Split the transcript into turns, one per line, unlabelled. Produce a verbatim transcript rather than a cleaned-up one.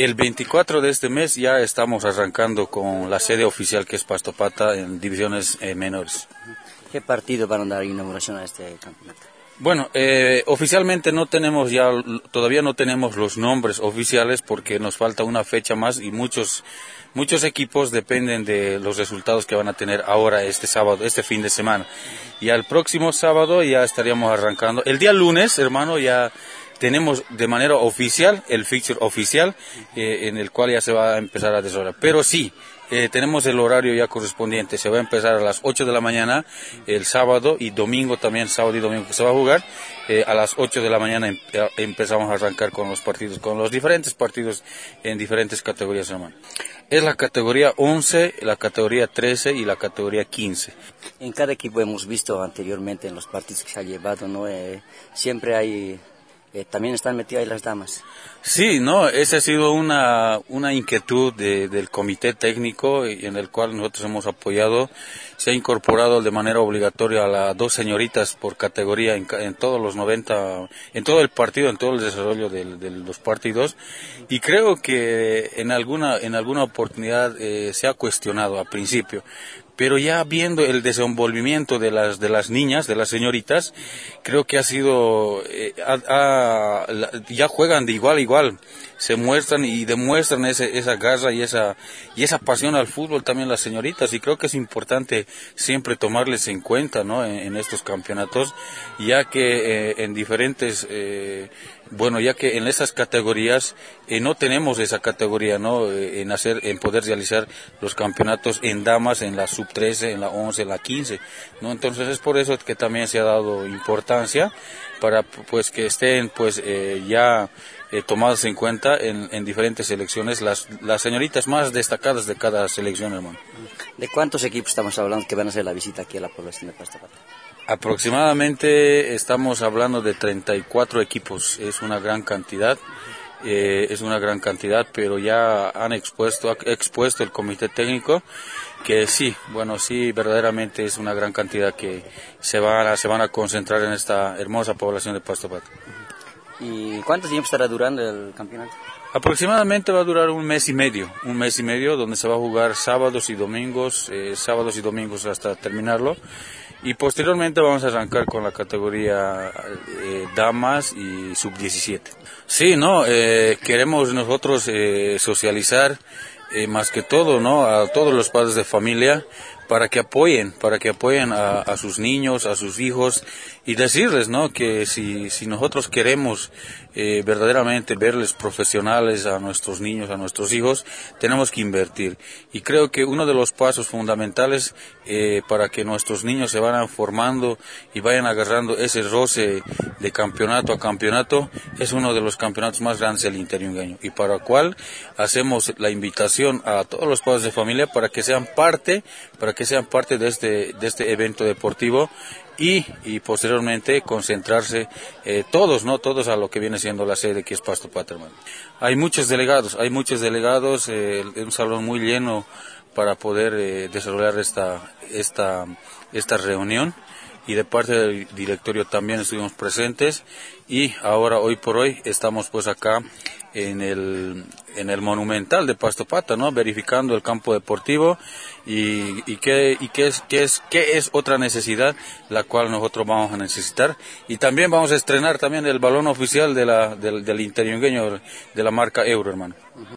El veinticuatro de este mes ya estamos arrancando con la sede oficial que es Pasto Pata en divisiones eh, menores.
¿Qué partido van a dar inauguración a este campeonato?
Bueno, eh, oficialmente no tenemos ya, todavía no tenemos los nombres oficiales porque nos falta una fecha más y muchos, muchos equipos dependen de los resultados que van a tener ahora este sábado, este fin de semana. Y al próximo sábado ya estaríamos arrancando. El día lunes, hermano, ya tenemos de manera oficial el fixture oficial eh, en el cual ya se va a empezar a desarrollar. Pero sí, eh, tenemos el horario ya correspondiente. Se va a empezar a las ocho de la mañana el sábado y domingo también, sábado y domingo que se va a jugar. Eh, a las ocho de la mañana em empezamos a arrancar con los partidos, con los diferentes partidos en diferentes categorías, hermano. Es la categoría once, la categoría trece y la categoría quince.
En cada equipo hemos visto anteriormente en los partidos que se ha llevado, ¿no? Eh, siempre hay... Eh, también están metidas ahí las damas.
Sí, no, esa ha sido una, una inquietud de, del comité técnico en el cual nosotros hemos apoyado. Se ha incorporado de manera obligatoria a las dos señoritas por categoría en, en todos los noventa, en todo el partido, en todo el desarrollo de, de los partidos. Y creo que en alguna, en alguna oportunidad eh, se ha cuestionado al principio. Pero ya viendo el desenvolvimiento de las de las niñas, de las señoritas, creo que ha sido, eh, a, a, la, ya juegan de igual a igual, se muestran y demuestran ese, esa garra y esa y esa pasión al fútbol también las señoritas, y creo que es importante siempre tomarles en cuenta, ¿no? En, en estos campeonatos, ya que eh, en diferentes eh, bueno, ya que en esas categorías eh, no tenemos esa categoría, ¿no? Eh, en hacer, en poder realizar los campeonatos en damas, en la sub trece, en la once, en la quince, ¿no? Entonces es por eso que también se ha dado importancia para, pues, que estén, pues, eh, ya eh, tomadas en cuenta en, en diferentes selecciones las, las señoritas más destacadas de cada selección, hermano.
¿De cuántos equipos estamos hablando que van a hacer la visita aquí a la población de Pasto Pata?
Aproximadamente estamos hablando de treinta y cuatro equipos, es una gran cantidad, eh, es una gran cantidad, pero ya han expuesto, ha expuesto el comité técnico que sí, bueno, sí, verdaderamente es una gran cantidad que se van a, se van a concentrar en esta hermosa población de Pasto Pata.
¿Y cuánto tiempo estará durando el campeonato?
Aproximadamente va a durar un mes y medio, un mes y medio donde se va a jugar sábados y domingos, eh, sábados y domingos hasta terminarlo. Y posteriormente vamos a arrancar con la categoría eh, damas y sub diecisiete. Sí, no, eh, queremos nosotros eh, socializar eh, más que todo, ¿no? A todos los padres de familia para que apoyen, para que apoyen a, a sus niños, a sus hijos, y decirles, ¿no? Que si, si nosotros queremos eh, verdaderamente verles profesionales a nuestros niños, a nuestros hijos, tenemos que invertir. Y creo que uno de los pasos fundamentales eh, para que nuestros niños se vayan formando y vayan agarrando ese roce de campeonato a campeonato es uno de los campeonatos más grandes del interiungueño, y para el cual hacemos la invitación a todos los padres de familia para que sean parte, para que sean parte de este, de este evento deportivo. Y, y posteriormente concentrarse eh, todos, ¿no? Todos a lo que viene siendo la sede que es Pasto Pata, hermano. Hay muchos delegados, hay muchos delegados, eh, un salón muy lleno para poder eh, desarrollar esta, esta, esta reunión, y de parte del directorio también estuvimos presentes, y ahora hoy por hoy estamos pues acá en el en el Monumental de Pasto Pata, ¿no? Verificando el campo deportivo y, y qué y qué es qué es qué es otra necesidad la cual nosotros vamos a necesitar, y también vamos a estrenar también el balón oficial de la del, del interiungueño de la marca Euro, hermano.